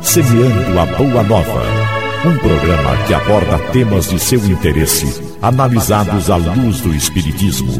Semeando a Boa Nova. Um programa que aborda temas de seu interesse, analisados à luz do Espiritismo.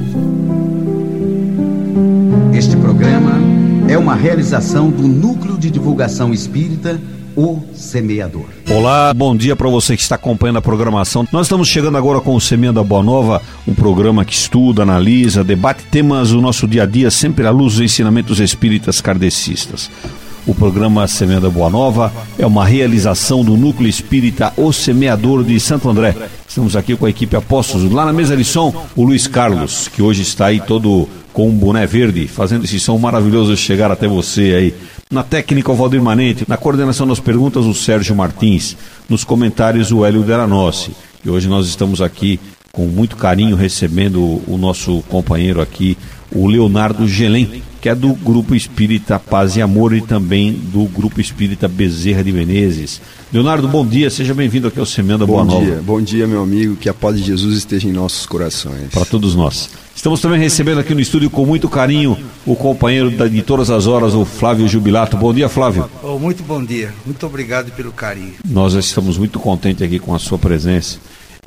Este programa é uma realização do Núcleo de Divulgação Espírita, O Semeador. Olá, bom dia para você que está acompanhando a programação. Nós estamos chegando agora com o Semeando a Boa Nova, um programa que estuda, analisa, debate temas do nosso dia a dia, sempre à luz dos ensinamentos espíritas kardecistas. O programa Semeando a Boa Nova é uma realização do Núcleo Espírita O Semeador de Santo André. Estamos aqui com a equipe Apóstolos. Lá na mesa de som, o Luiz Carlos, que hoje está aí todo com um boné verde, fazendo esse som maravilhoso chegar até você aí. Na técnica, o Valdir Manente. Na coordenação das perguntas, o Sérgio Martins. Nos comentários, o Hélio Deranossi. E hoje nós estamos aqui com muito carinho recebendo o nosso companheiro aqui, o Leonardo Gelém, que é do Grupo Espírita Paz e Amor e também do Grupo Espírita Bezerra de Menezes. Leonardo, bom dia, seja bem-vindo aqui ao Semeando a Boa Nova. Bom dia, meu amigo, que a paz de Jesus esteja em nossos corações. Para todos nós. Estamos também recebendo aqui no estúdio com muito carinho o companheiro de todas as horas, o Flávio Jubilato. Bom dia, Flávio. Muito bom dia, muito obrigado pelo carinho. Nós estamos muito contentes aqui com a sua presença.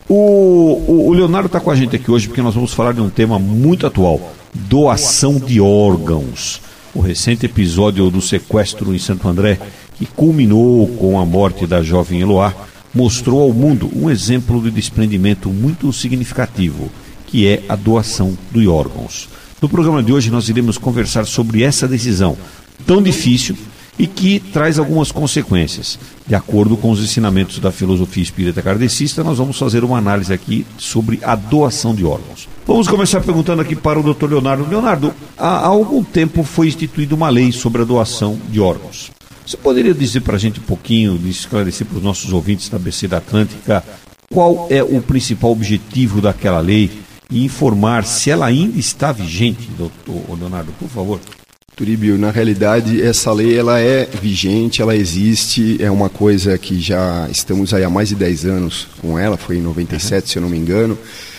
O Leonardo está com a gente aqui hoje porque nós vamos falar de um tema muito atual: doação de órgãos. O recente episódio do sequestro em Santo André, que culminou com a morte da jovem Eloá, mostrou ao mundo um exemplo de desprendimento muito significativo, que é a doação de órgãos. No programa de hoje nós iremos conversar sobre essa decisão tão difícil e que traz algumas consequências. De acordo com os ensinamentos da filosofia espírita kardecista, nós vamos fazer uma análise aqui sobre a doação de órgãos. Vamos começar perguntando aqui para o Dr. Leonardo. Leonardo, há algum tempo foi instituída uma lei sobre a doação de órgãos. Você poderia dizer para a gente um pouquinho, esclarecer para os nossos ouvintes da ABC da Atlântica, qual é o principal objetivo daquela lei e informar se ela ainda está vigente, doutor Leonardo, por favor? Turíbio, na realidade, essa lei ela é vigente, ela existe, é uma coisa que já estamos aí há mais de 10 anos com ela, foi em 97, se eu não me engano,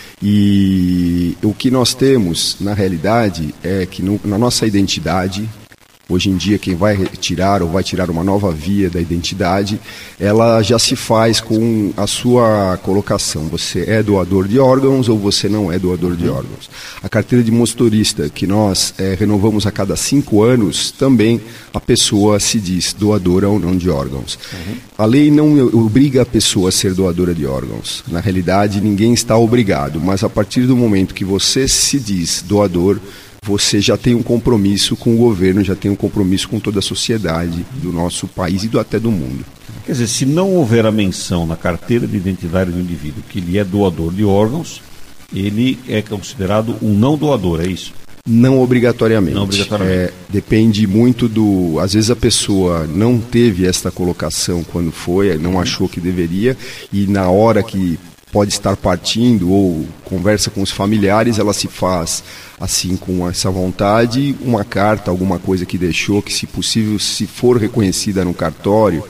e o que nós temos, na realidade, é que na nossa identidade, hoje em dia quem vai retirar ou vai tirar uma nova via da identidade, ela já se faz com a sua colocação. Você é doador de órgãos ou você não é doador de órgãos. A carteira de motorista, que nós renovamos a cada 5 anos, também a pessoa se diz doadora ou não de órgãos. A lei não obriga a pessoa a ser doadora de órgãos. Na realidade, ninguém está obrigado, mas a partir do momento que você se diz doador, você já tem um compromisso com o governo, já tem um compromisso com toda a sociedade do nosso país e até do mundo. Quer dizer, se não houver a menção na carteira de identidade do indivíduo que ele é doador de órgãos, ele é considerado um não doador, é isso? Não obrigatoriamente. Não obrigatoriamente. Depende muito do... Às vezes a pessoa não teve esta colocação quando foi, não achou que deveria, e na hora que pode estar partindo ou conversa com os familiares, ela se faz assim com essa vontade, uma carta, alguma coisa que deixou, que se possível, se for reconhecida no cartório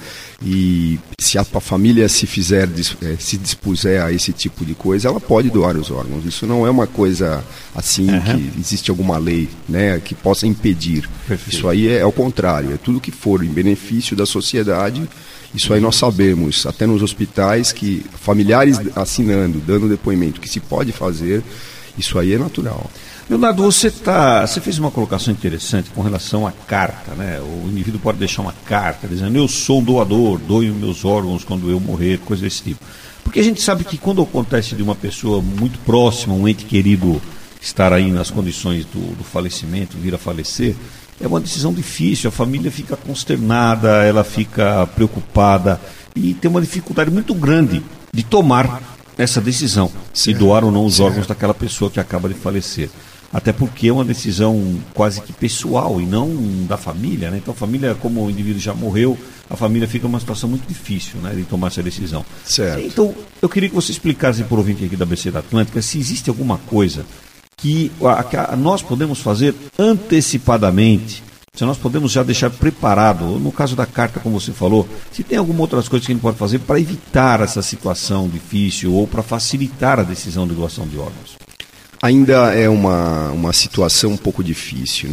e se a família se dispuser a esse tipo de coisa, ela pode doar os órgãos. Isso não é uma coisa assim que existe alguma lei, né, que possa impedir. Perfeito. Isso aí é ao contrário, é tudo que for em benefício da sociedade. Isso aí nós sabemos, até nos hospitais, que familiares assinando, dando depoimento que se pode fazer, isso aí é natural. Leonardo, você fez uma colocação interessante com relação à carta, né? O indivíduo pode deixar uma carta dizendo: eu sou doador, doe meus órgãos quando eu morrer, coisa desse tipo. Porque a gente sabe que quando acontece de uma pessoa muito próxima, um ente querido estar aí nas condições do falecimento, vir a falecer, é uma decisão difícil, a família fica consternada, ela fica preocupada e tem uma dificuldade muito grande de tomar essa decisão, de doar ou não os órgãos daquela pessoa que acaba de falecer. Até porque é uma decisão quase que pessoal e não da família, né? Então a família, como o indivíduo já morreu, a família fica numa situação muito difícil, né, de tomar essa decisão. Certo. Então eu queria que você explicasse para o ouvinte aqui da ABC da Atlântica se existe alguma coisa que nós podemos fazer antecipadamente, se nós podemos já deixar preparado, no caso da carta, como você falou, se tem alguma outras coisas que a gente pode fazer para evitar essa situação difícil ou para facilitar a decisão de doação de órgãos. Ainda é uma situação um pouco difícil, né?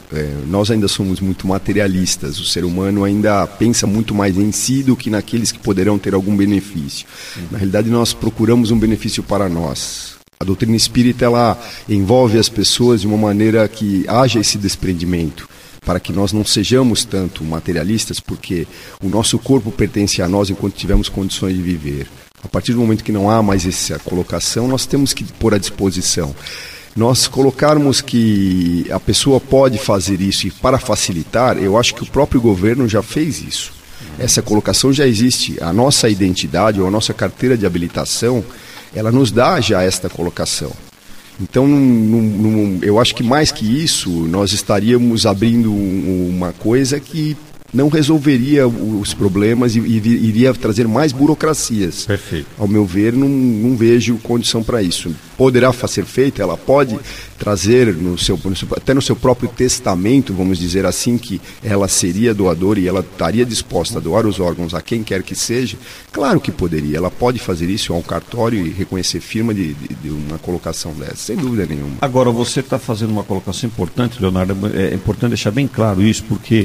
Nós ainda somos muito materialistas, o ser humano ainda pensa muito mais em si do que naqueles que poderão ter algum benefício. Na realidade, nós procuramos um benefício para nós. A doutrina espírita, ela envolve as pessoas de uma maneira que haja esse desprendimento, para que nós não sejamos tanto materialistas, porque o nosso corpo pertence a nós enquanto tivermos condições de viver. A partir do momento que não há mais essa colocação, nós temos que pôr à disposição. Nós colocarmos que a pessoa pode fazer isso e para facilitar, eu acho que o próprio governo já fez isso. Essa colocação já existe. A nossa identidade ou a nossa carteira de habilitação, ela nos dá já esta colocação. Então, eu acho que mais que isso, nós estaríamos abrindo uma coisa que não resolveria os problemas e iria trazer mais burocracias. Perfeito. Ao meu ver, não vejo condição para isso. Poderá ser feita, ela pode trazer até no seu próprio testamento, vamos dizer assim, que ela seria doadora e ela estaria disposta a doar os órgãos a quem quer que seja. Claro que poderia, ela pode fazer isso a um cartório e reconhecer firma de uma colocação dessa, sem dúvida nenhuma. Agora, você está fazendo uma colocação importante, Leonardo, é importante deixar bem claro isso, porque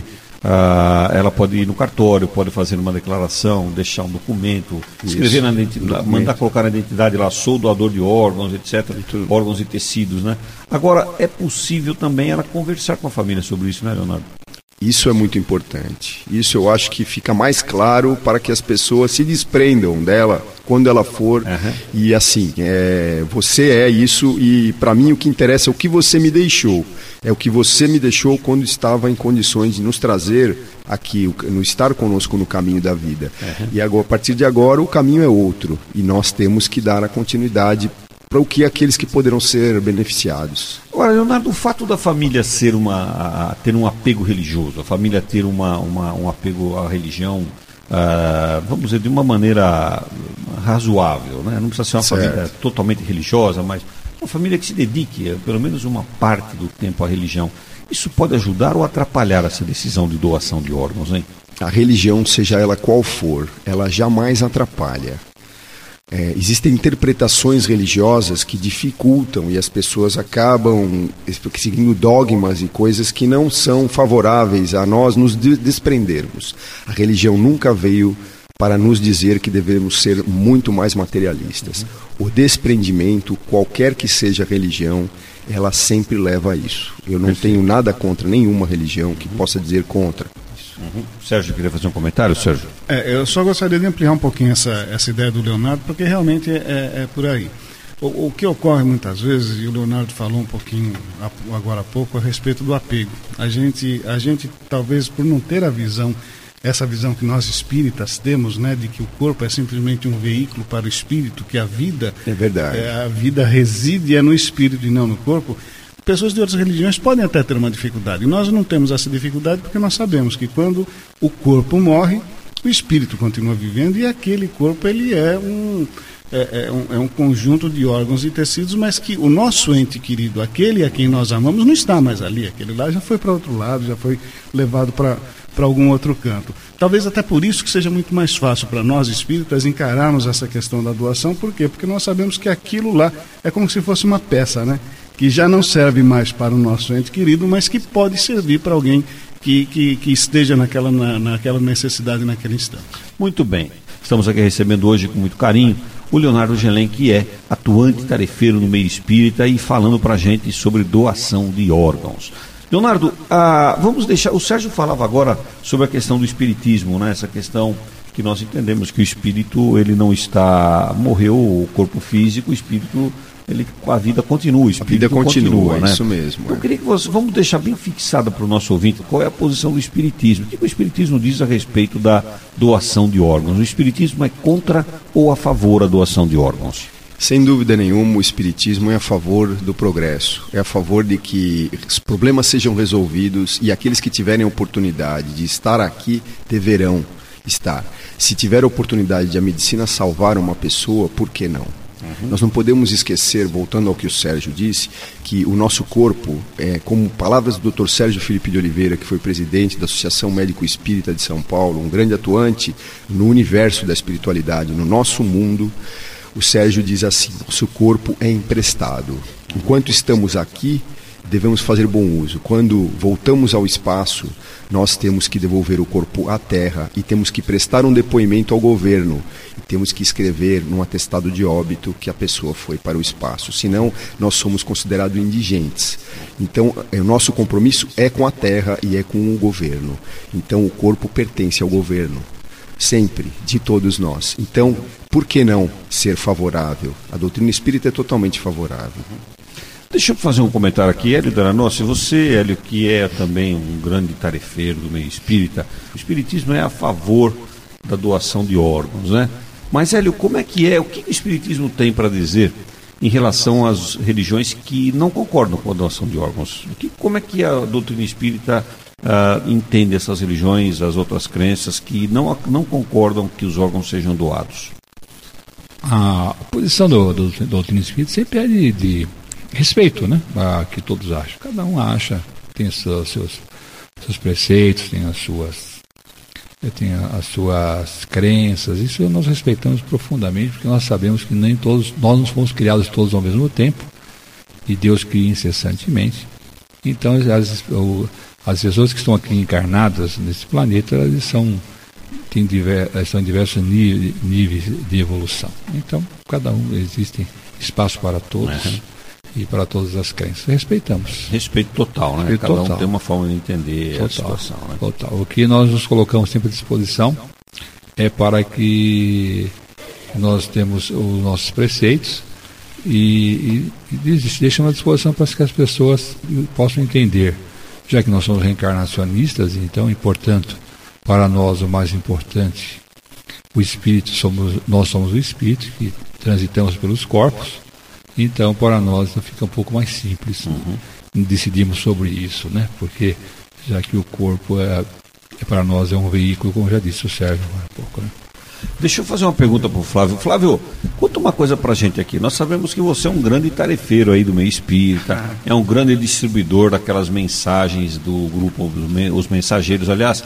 ela pode ir no cartório, pode fazer uma declaração, deixar um documento, escrever na identidade, mandar colocar na identidade lá, sou doador de órgãos, etc., órgãos e tecidos, né? Agora, é possível também ela conversar com a família sobre isso, né, Leonardo? Isso é muito importante. Isso eu acho que fica mais claro para que as pessoas se desprendam dela quando ela for. E assim, você é isso e para mim o que interessa é o que você me deixou. É o que você me deixou quando estava em condições de nos trazer aqui, no estar conosco no caminho da vida. E agora, a partir de agora o caminho é outro e nós temos que dar a continuidade para o que aqueles que poderão ser beneficiados. Agora, Leonardo, o fato da família ser ter um apego religioso, a família ter um apego à religião, vamos dizer, de uma maneira razoável, né? Não precisa ser uma família totalmente religiosa, mas uma família que se dedique, pelo menos uma parte do tempo à religião. Isso pode ajudar ou atrapalhar essa decisão de doação de órgãos, hein? A religião, seja ela qual for, ela jamais atrapalha. Existem interpretações religiosas que dificultam e as pessoas acabam seguindo dogmas e coisas que não são favoráveis a nós nos desprendermos. A religião nunca veio para nos dizer que devemos ser muito mais materialistas. O desprendimento, qualquer que seja a religião, ela sempre leva a isso. Eu não tenho nada contra nenhuma religião que possa dizer contra. Sérgio, queria fazer um comentário, Sérgio? Eu só gostaria de ampliar um pouquinho essa ideia do Leonardo, porque realmente é por aí. O que ocorre muitas vezes, e o Leonardo falou um pouquinho agora há pouco, a respeito do apego. A gente talvez por não ter essa visão que nós espíritas temos, né, de que o corpo é simplesmente um veículo para o espírito, que a vida, é verdade. A vida reside no espírito e não no corpo. Pessoas de outras religiões podem até ter uma dificuldade. E nós não temos essa dificuldade porque nós sabemos que quando o corpo morre, o espírito continua vivendo e aquele corpo ele é um conjunto de órgãos e tecidos, mas que o nosso ente querido, aquele a quem nós amamos, não está mais ali. Aquele lá já foi para outro lado, já foi levado para algum outro canto. Talvez até por isso que seja muito mais fácil para nós espíritas encararmos essa questão da doação. Por quê? Porque nós sabemos que aquilo lá é como se fosse uma peça, né? Que já não serve mais para o nosso ente querido, mas que pode servir para alguém que esteja naquela necessidade naquele instante. Muito bem. Estamos aqui recebendo hoje com muito carinho o Leonardo Gelém, que é atuante tarefeiro no meio espírita e falando para a gente sobre doação de órgãos. Leonardo, vamos deixar... O Sérgio falava agora sobre a questão do espiritismo, né? Essa questão que nós entendemos que o espírito, ele não está... Morreu o corpo físico, o espírito... a vida continua, o espírito continua, né? Isso mesmo. Eu queria que vamos deixar bem fixada para o nosso ouvinte qual é a posição do espiritismo. O que o espiritismo diz a respeito da doação de órgãos? O espiritismo é contra ou a favor da doação de órgãos? Sem dúvida nenhuma, o espiritismo é a favor do progresso, é a favor de que os problemas sejam resolvidos e aqueles que tiverem oportunidade de estar aqui deverão estar. Se tiver a oportunidade de a medicina salvar uma pessoa, por que não? Nós não podemos esquecer, voltando ao que o Sérgio disse, que o nosso corpo, como palavras do Dr. Sérgio Felipe de Oliveira, que foi presidente da Associação Médico Espírita de São Paulo, um grande atuante no universo da espiritualidade, no nosso mundo, o Sérgio diz assim: nosso corpo é emprestado. Enquanto estamos aqui, devemos fazer bom uso. Quando voltamos ao espaço, nós temos que devolver o corpo à Terra e temos que prestar um depoimento ao governo. E temos que escrever num atestado de óbito que a pessoa foi para o espaço. Senão, nós somos considerados indigentes. Então, o nosso compromisso é com a Terra e é com o governo. Então, o corpo pertence ao governo. Sempre, de todos nós. Então, por que não ser favorável? A doutrina espírita é totalmente favorável. Deixa eu fazer um comentário aqui, Hélio Daranossi. Você, Hélio, que é também um grande tarefeiro do meio espírita, o espiritismo é a favor da doação de órgãos, né? Mas, Hélio, como é que é? O que o espiritismo tem para dizer em relação às religiões que não concordam com a doação de órgãos? Como é que a doutrina espírita entende essas religiões, as outras crenças que não concordam que os órgãos sejam doados? A posição do doutrina espírita sempre é de respeito, né? A que todos acham. Cada um acha, tem seus preceitos, tem as suas crenças. Isso nós respeitamos profundamente, porque nós sabemos que nem todos, nós não fomos criados todos ao mesmo tempo, e Deus cria incessantemente. Então, as pessoas que estão aqui encarnadas nesse planeta, elas estão em diversos níveis de evolução. Então, cada um, existe espaço para todos e para todas as crenças. Respeitamos. Respeito total, né? Cada um tem uma forma de entender a situação. Né? Total. O que nós nos colocamos sempre à disposição é para que nós temos os nossos preceitos e deixamos à disposição para que as pessoas possam entender. Já que nós somos reencarnacionistas, então, e portanto, para nós o mais importante, o espírito, nós somos o espírito que transitamos pelos corpos, então para nós fica um pouco mais simples decidirmos sobre isso, né? Porque já que o corpo para nós é um veículo, como já disse o Sérgio agora há pouco, né? Deixa eu fazer uma pergunta para o Flávio. Flávio, conta uma coisa para a gente aqui. Nós sabemos que você é um grande tarefeiro aí do meio espírita, é um grande distribuidor daquelas mensagens do grupo, os mensageiros. Aliás,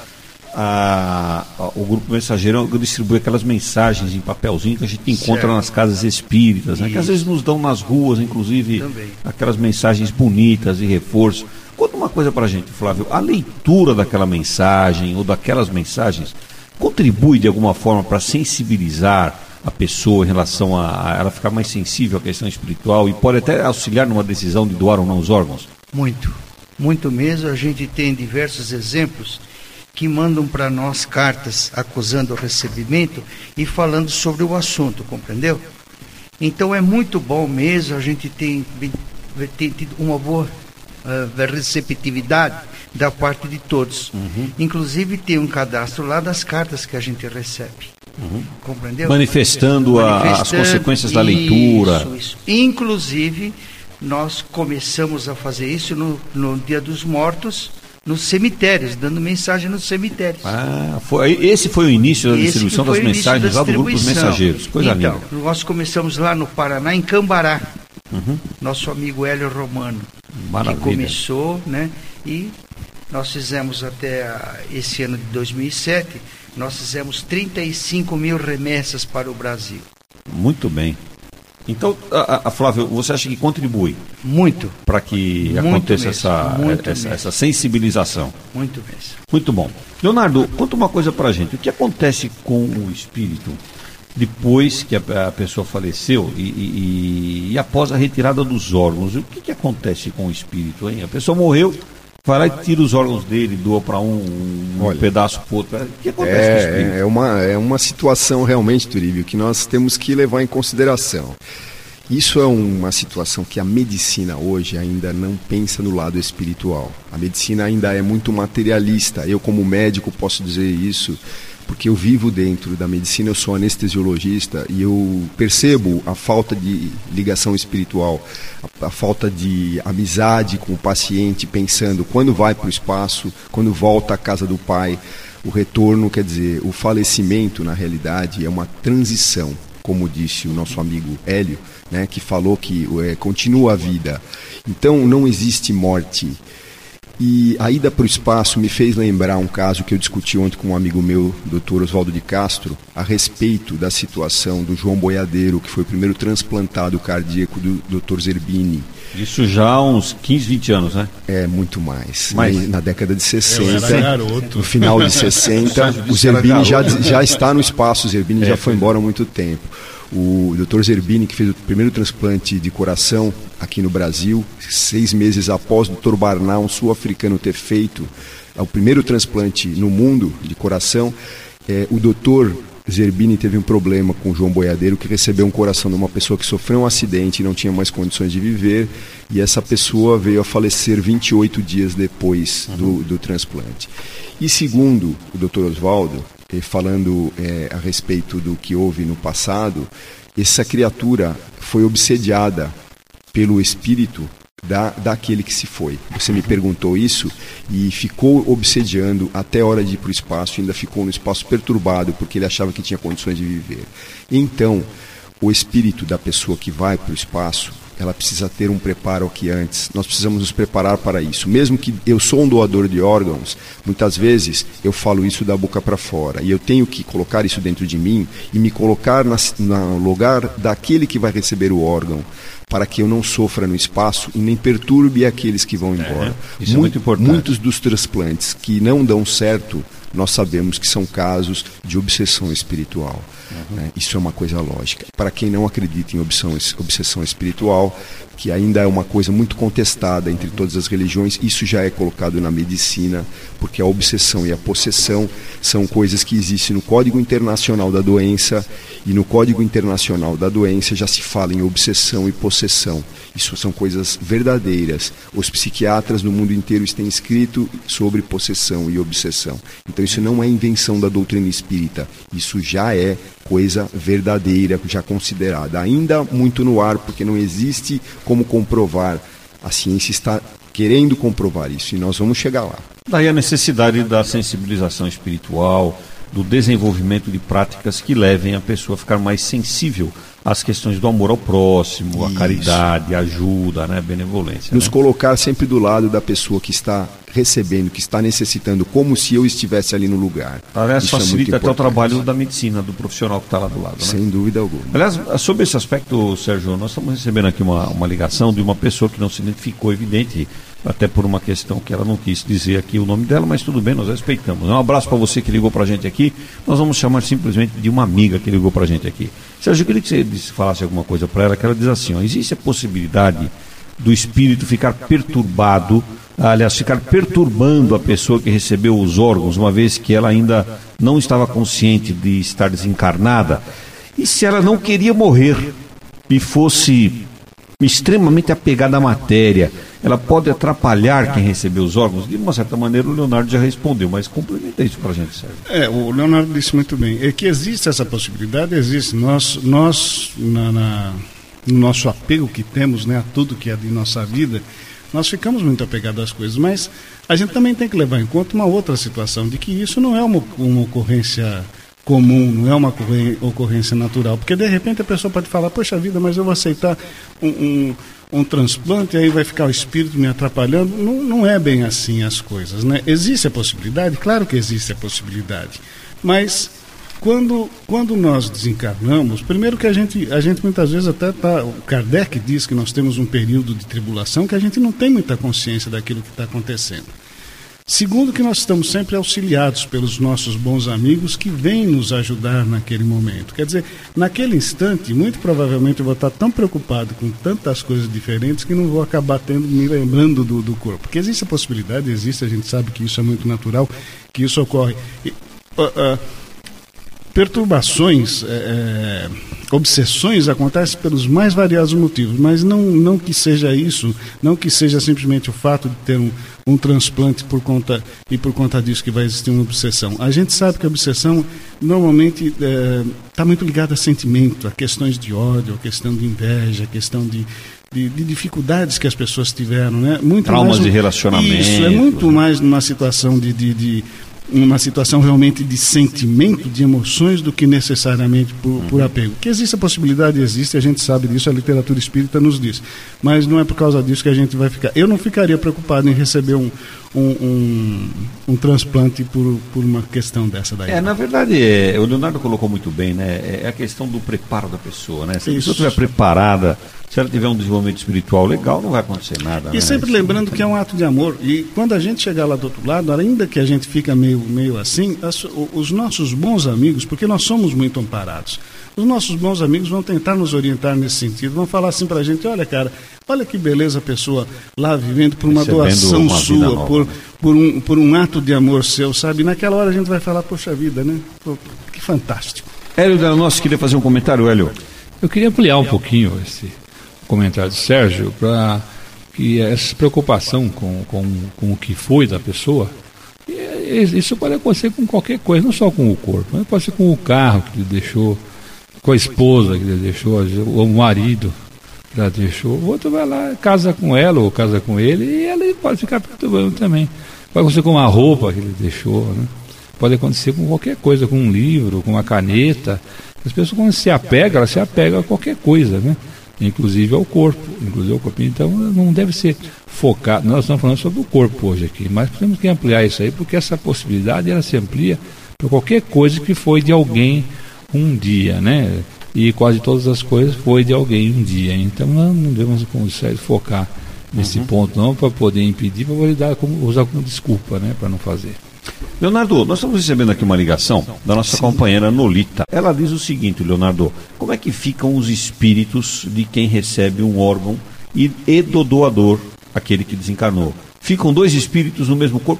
o grupo mensageiro distribui aquelas mensagens em papelzinho que a gente encontra nas casas espíritas, né? Que às vezes nos dão nas ruas, inclusive aquelas mensagens bonitas de reforço. Conta uma coisa para a gente, Flávio. A leitura daquela mensagem ou daquelas mensagens contribui de alguma forma para sensibilizar a pessoa em relação a ela ficar mais sensível à questão espiritual e pode até auxiliar numa decisão de doar ou não os órgãos? Muito mesmo. A gente tem diversos exemplos que mandam para nós cartas acusando o recebimento e falando sobre o assunto, compreendeu? Então é muito bom mesmo, a gente tem tido uma boa receptividade da parte de todos. Inclusive tem um cadastro lá das cartas que a gente recebe. Compreendeu? Manifestando as consequências da leitura. Isso. Inclusive, nós começamos a fazer isso no Dia dos Mortos, nos cemitérios, dando mensagem nos cemitérios. Esse foi o início da distribuição das mensagens lá do grupo dos mensageiros. Coisa linda. Nós começamos lá no Paraná, em Cambará. Nosso amigo Hélio Romano. Maravilha. Que começou, né? E nós fizemos até esse ano de 2007, nós fizemos 35 mil remessas para o Brasil. Muito bem. Então, Flávio, você acha que contribui? Muito. Para que aconteça essa sensibilização? Muito mesmo. Muito bom. Leonardo, conta uma coisa para a gente. O que acontece com o espírito depois que a pessoa faleceu e após a retirada dos órgãos? O que acontece com o espírito, hein? A pessoa morreu, vai lá e tira os órgãos dele, doa para um pedaço para o outro. O que acontece com o espírito? É uma situação realmente, Turíbio, que nós temos que levar em consideração. Isso é uma situação que a medicina hoje ainda não pensa no lado espiritual. A medicina ainda é muito materialista. Eu, como médico, posso dizer isso, porque eu vivo dentro da medicina, eu sou anestesiologista e eu percebo a falta de ligação espiritual, a falta de amizade com o paciente, pensando quando vai para o espaço, quando volta à casa do pai. O retorno, quer dizer, o falecimento, na realidade, é uma transição, como disse o nosso amigo Hélio, né, que falou que continua a vida. Então, não existe morte. E a ida para o espaço me fez lembrar um caso que eu discuti ontem com um amigo meu, Dr. Oswaldo de Castro, a respeito da situação do João Boiadeiro, que foi o primeiro transplantado cardíaco do Dr. Zerbini. Isso já há uns 15, 20 anos, né? É, muito mais. Mais? Na década de 60, garoto. no final de 60, o Zerbini já está no espaço, o Zerbini já foi embora há muito tempo. O Dr. Zerbini, que fez o primeiro transplante de coração aqui no Brasil, 6 meses após o Dr. Barnal, um sul-africano, ter feito o primeiro transplante no mundo de coração, o Dr. Zerbini teve um problema com o João Boiadeiro, que recebeu um coração de uma pessoa que sofreu um acidente e não tinha mais condições de viver, e essa pessoa veio a falecer 28 dias depois do transplante. E segundo o Dr. Oswaldo, falando a respeito do que houve no passado, essa criatura foi obsediada pelo espírito daquele que se foi. Você me perguntou isso e ficou obsediando até a hora de ir para o espaço, ainda ficou no espaço perturbado porque ele achava que tinha condições de viver. Então, o espírito da pessoa que vai para o espaço, ela precisa ter um preparo aqui antes. Nós precisamos nos preparar para isso. Mesmo que eu sou um doador de órgãos, muitas vezes eu falo isso da boca para fora. E eu tenho que colocar isso dentro de mim e me colocar no lugar daquele que vai receber o órgão, para que eu não sofra no espaço e nem perturbe aqueles que vão embora. Isso é muito importante. Muitos dos transplantes que não dão certo, nós sabemos que são casos de obsessão espiritual. Isso é uma coisa lógica. Para quem não acredita em obsessão espiritual, que ainda é uma coisa muito contestada entre todas as religiões, isso já é colocado na medicina, porque a obsessão e a possessão são coisas que existem no Código Internacional da Doença, e no Código Internacional da Doença já se fala em obsessão e possessão. Isso são coisas verdadeiras. Os psiquiatras no mundo inteiro têm escrito sobre possessão e obsessão. Então isso não é invenção da doutrina espírita, isso já é coisa verdadeira, já considerada. Ainda muito no ar, porque não existe como comprovar. A ciência está querendo comprovar isso e nós vamos chegar lá. Daí a necessidade da sensibilização espiritual, do desenvolvimento de práticas que levem a pessoa a ficar mais sensível às questões do amor ao próximo, a caridade, a ajuda, né, a benevolência. Nos colocar sempre do lado da pessoa que está recebendo, que está necessitando, como se eu estivesse ali no lugar. Aliás, isso facilita até o trabalho da medicina, do profissional que está lá do lado. Sem né? dúvida alguma. Aliás, sobre esse aspecto, Sérgio, nós estamos recebendo aqui uma ligação de uma pessoa que não se identificou, evidente, até por uma questão que ela não quis dizer aqui o nome dela, mas tudo bem, nós respeitamos. Um abraço para você que ligou para a gente aqui. Nós vamos chamar simplesmente de uma amiga que ligou para a gente aqui. Sérgio, eu queria que você falasse alguma coisa para ela, que ela diz assim, existe a possibilidade do espírito ficar perturbado, aliás, ficar perturbando a pessoa que recebeu os órgãos, uma vez que ela ainda não estava consciente de estar desencarnada, e se ela não queria morrer e fosse extremamente apegada à matéria, ela pode atrapalhar quem recebeu os órgãos? De uma certa maneira o Leonardo já respondeu, mas complementa isso para a gente, Sérgio. O Leonardo disse muito bem, é que existe essa possibilidade, existe. Nós no nosso apego que temos, né, a tudo que é de nossa vida, nós ficamos muito apegados às coisas, mas a gente também tem que levar em conta uma outra situação, de que isso não é uma ocorrência comum, não é uma ocorrência natural, porque de repente a pessoa pode falar, poxa vida, mas eu vou aceitar um transplante, aí vai ficar o espírito me atrapalhando. Não é bem assim as coisas, né? Existe a possibilidade? Claro que existe a possibilidade, mas quando nós desencarnamos, primeiro que a gente muitas vezes até o Kardec diz que nós temos um período de tribulação que a gente não tem muita consciência daquilo que está acontecendo. Segundo, que nós estamos sempre auxiliados pelos nossos bons amigos que vêm nos ajudar naquele momento. Quer dizer, naquele instante, muito provavelmente eu vou estar tão preocupado com tantas coisas diferentes que não vou acabar me lembrando do corpo. Porque existe a possibilidade, existe, a gente sabe que isso é muito natural, que isso ocorre. Perturbações, obsessões acontecem pelos mais variados motivos, mas não que seja isso, não que seja simplesmente o fato de ter um transplante por conta disso que vai existir uma obsessão. A gente sabe que a obsessão normalmente está muito ligada a sentimento, a questões de ódio, a questão de inveja, a questão de dificuldades que as pessoas tiveram, né? Muito traumas de relacionamento. Isso, é muito mais numa situação uma situação realmente de sentimento, de emoções, do que necessariamente por apego. Que existe a possibilidade, existe, a gente sabe disso, a literatura espírita nos diz. Mas não é por causa disso que a gente vai ficar. Eu não ficaria preocupado em receber um transplante por uma questão dessa daí. Na verdade, o Leonardo colocou muito bem, né? É a questão do preparo da pessoa, né? Se a pessoa estiver preparada, se Se ela tiver um desenvolvimento espiritual legal, não vai acontecer nada. E sempre lembrando que é um ato de amor. E quando a gente chegar lá do outro lado, ainda que a gente fica meio assim, os nossos bons amigos, porque nós somos muito amparados, os nossos bons amigos vão tentar nos orientar nesse sentido, vão falar assim pra gente: olha, cara, olha que beleza a pessoa lá vivendo por uma doação sua, por um ato de amor seu, sabe? E naquela hora a gente vai falar: poxa vida, né? Pô, que fantástico. Hélio Delanosso queria fazer um comentário, Hélio. Eu queria ampliar um pouquinho esse comentário do Sérgio, para que essa preocupação com o que foi da pessoa, isso pode acontecer com qualquer coisa, não só com o corpo, mas pode ser com o carro que ele deixou, com a esposa que ele deixou, ou o marido que ela deixou. O outro vai lá, casa com ela ou casa com ele, e ela pode ficar perturbando também. Pode acontecer com uma roupa que ele deixou, né? Pode acontecer com qualquer coisa, com um livro, com uma caneta. As pessoas, quando se apegam, elas se apegam a qualquer coisa, né? Inclusive ao corpo. Então não deve ser focado. Nós estamos falando sobre o corpo hoje aqui, mas temos que ampliar isso aí, porque essa possibilidade ela se amplia para qualquer coisa que foi de alguém um dia, né? E quase todas as coisas foi de alguém um dia. Então não devemos, como Sérgio, focar nesse ponto não, para poder impedir, para poder usar como desculpa, né, para não fazer. Leonardo, nós estamos recebendo aqui uma ligação da nossa companheira Nolita. Ela diz o seguinte: Leonardo, como é que ficam os espíritos de quem recebe um órgão e do doador, aquele que desencarnou? Ficam dois espíritos no mesmo corpo?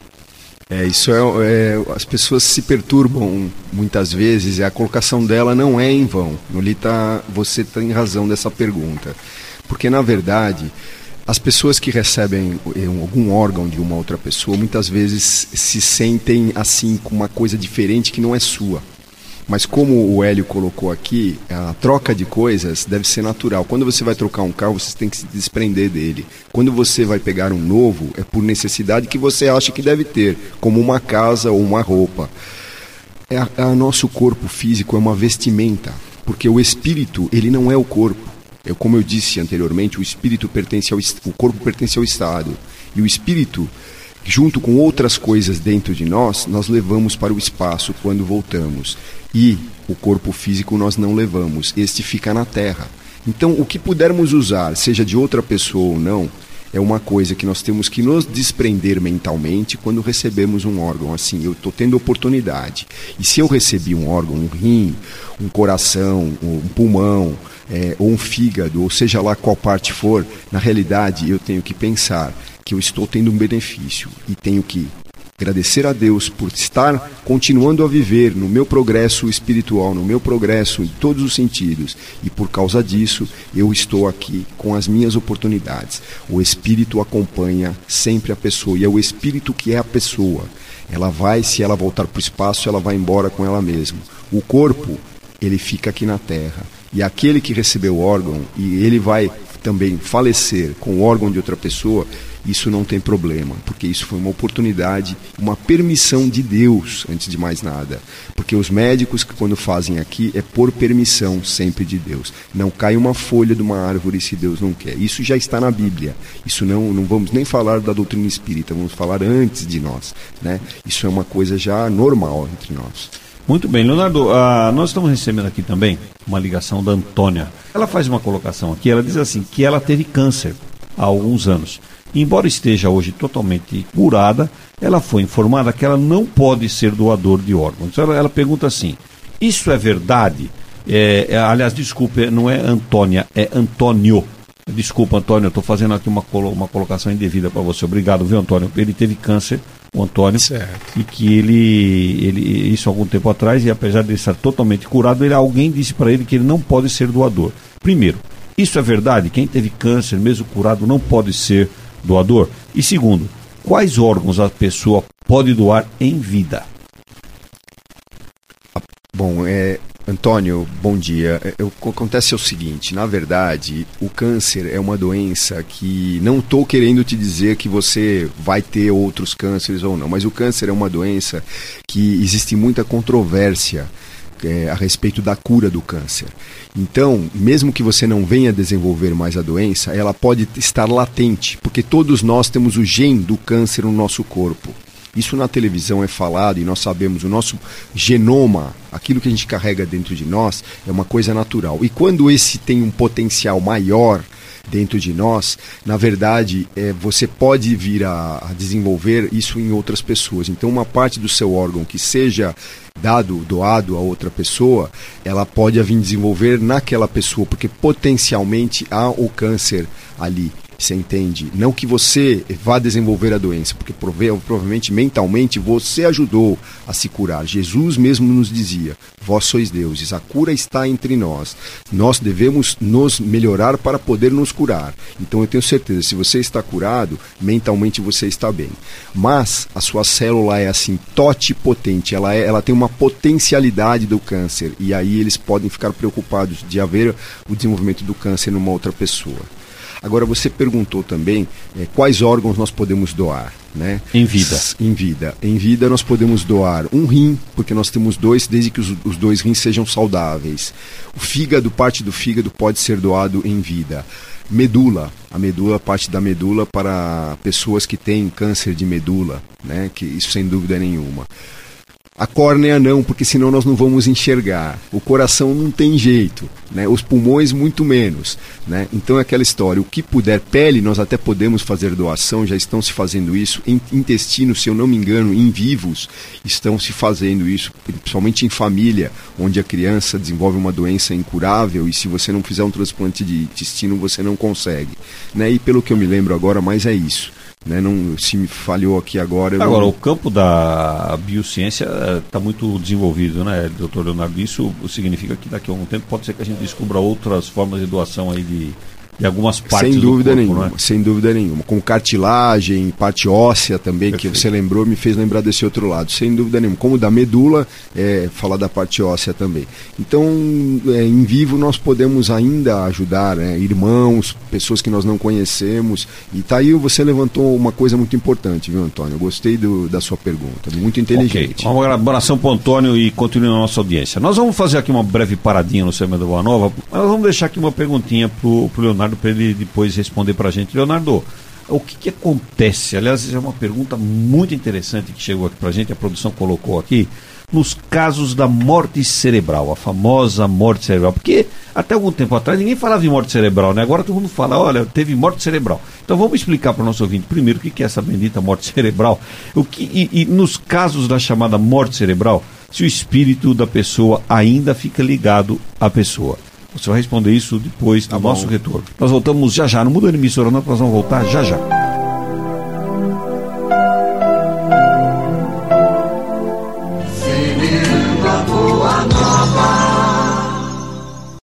As pessoas se perturbam muitas vezes, e a colocação dela não é em vão. Nolita, você tem razão dessa pergunta, porque na verdade as pessoas que recebem algum órgão de uma outra pessoa muitas vezes se sentem assim com uma coisa diferente que não é sua. Mas como o Hélio colocou aqui, a troca de coisas deve ser natural. Quando você vai trocar um carro, você tem que se desprender dele. Quando você vai pegar um novo, é por necessidade que você acha que deve ter, como uma casa ou uma roupa. Nosso corpo físico é uma vestimenta, porque o espírito, ele não é o corpo. Como eu disse anteriormente, o corpo pertence ao Estado. E o espírito, junto com outras coisas dentro de nós levamos para o espaço quando voltamos. E o corpo físico nós não levamos, este fica na Terra. Então, o que pudermos usar, seja de outra pessoa ou não, é uma coisa que nós temos que nos desprender mentalmente quando recebemos um órgão. Assim, eu estou tendo oportunidade. E se eu recebi um órgão, um rim, um coração, um pulmão, ou um fígado, ou seja lá qual parte for, na realidade eu tenho que pensar que eu estou tendo um benefício e tenho que agradecer a Deus por estar continuando a viver no meu progresso espiritual, no meu progresso em todos os sentidos, e por causa disso eu estou aqui com as minhas oportunidades. O espírito acompanha sempre a pessoa, e é o espírito que é a pessoa. Ela vai, se ela voltar para o espaço, ela vai embora com ela mesma. O corpo, ele fica aqui na Terra. E aquele que recebeu o órgão, e ele vai também falecer com o órgão de outra pessoa, isso não tem problema, porque isso foi uma oportunidade, uma permissão de Deus, antes de mais nada. Porque os médicos que quando fazem aqui é por permissão sempre de Deus. Não cai uma folha de uma árvore se Deus não quer. Isso já está na Bíblia. Isso não vamos nem falar da doutrina espírita, vamos falar antes de nós, né? Isso é uma coisa já normal entre nós. Muito bem, Leonardo, nós estamos recebendo aqui também uma ligação da Antônia. Ela faz uma colocação aqui, ela diz assim, que ela teve câncer há alguns anos. Embora esteja hoje totalmente curada, ela foi informada que ela não pode ser doador de órgãos. Então ela pergunta assim: isso é verdade? Aliás, desculpe, não é Antônia, é Antônio. Desculpa, Antônio, eu estou fazendo aqui uma colocação indevida para você. Obrigado, viu, Antônio? Ele teve câncer, o Antônio, certo. E que ele isso há algum tempo atrás, e apesar de estar totalmente curado, alguém disse para ele que ele não pode ser doador. Primeiro, isso é verdade? Quem teve câncer, mesmo curado, não pode ser doador? E segundo, quais órgãos a pessoa pode doar em vida? Bom, Antônio, bom dia. O que acontece é o seguinte: na verdade, o câncer é uma doença que não estou querendo te dizer que você vai ter outros cânceres ou não, mas o câncer é uma doença que existe muita controvérsia a respeito da cura do câncer. Então, mesmo que você não venha desenvolver mais a doença, ela pode estar latente, porque todos nós temos o gene do câncer no nosso corpo. Isso na televisão é falado e nós sabemos, o nosso genoma, aquilo que a gente carrega dentro de nós, é uma coisa natural. E quando esse tem um potencial maior dentro de nós, na verdade, você pode vir a desenvolver isso em outras pessoas. Então, uma parte do seu órgão que seja doado a outra pessoa, ela pode vir desenvolver naquela pessoa, porque potencialmente há o câncer ali. Você entende? Não que você vá desenvolver a doença, porque provavelmente mentalmente você ajudou a se curar. Jesus mesmo nos dizia: vós sois deuses, a cura está entre nós. Nós devemos nos melhorar para poder nos curar. Então eu tenho certeza, se você está curado, mentalmente você está bem. Mas a sua célula é assim, totipotente, ela tem uma potencialidade do câncer. E aí eles podem ficar preocupados de haver o desenvolvimento do câncer numa outra pessoa. Agora, você perguntou também quais órgãos nós podemos doar, né? Em vida. Em vida. Em vida nós podemos doar um rim, porque nós temos 2, desde que os 2 rins sejam saudáveis. O fígado, parte do fígado pode ser doado em vida. Medula, parte da medula para pessoas que têm câncer de medula, né? Que isso sem dúvida nenhuma. A córnea não, porque senão nós não vamos enxergar. O coração não tem jeito, né? Os pulmões muito menos, né? Então é aquela história, o que puder, pele nós até podemos fazer doação, já estão se fazendo isso. Intestino, se eu não me engano, em vivos estão se fazendo isso, principalmente em família, onde a criança desenvolve uma doença incurável e se você não fizer um transplante de intestino você não consegue, né? E pelo que eu me lembro agora, mas é isso. Né? Não, se me falhou aqui agora... O campo da biociência está muito desenvolvido, né, doutor Leonardo? Isso significa que daqui a algum tempo pode ser que a gente descubra outras formas de doação aí de algumas partes sem dúvida do corpo, nenhuma, né? Sem dúvida nenhuma. Com cartilagem, parte óssea também, perfeito, que você lembrou, me fez lembrar desse outro lado. Sem dúvida nenhuma. Como da medula, falar da parte óssea também. Então, em vivo nós podemos ainda ajudar, né, irmãos, pessoas que nós não conhecemos. E tá aí, você levantou uma coisa muito importante, viu, Antônio? Eu gostei da sua pergunta, muito inteligente. Okay. Uma abração para o Antônio e continue a nossa audiência. Nós vamos fazer aqui uma breve paradinha no Semana da Boa Nova, mas vamos deixar aqui uma perguntinha para o Leonardo, para ele depois responder para a gente. Leonardo, o que acontece? Aliás, é uma pergunta muito interessante que chegou aqui para a gente, a produção colocou aqui, nos casos da morte cerebral, a famosa morte cerebral, porque até algum tempo atrás ninguém falava em morte cerebral, né? Agora todo mundo fala, olha, teve morte cerebral. Então vamos explicar para o nosso ouvinte primeiro o que é essa bendita morte cerebral, e nos casos da chamada morte cerebral, se o espírito da pessoa ainda fica ligado à pessoa. Você vai responder isso depois do nosso retorno. Nós voltamos já já, não muda a emissora não, nós vamos voltar já já.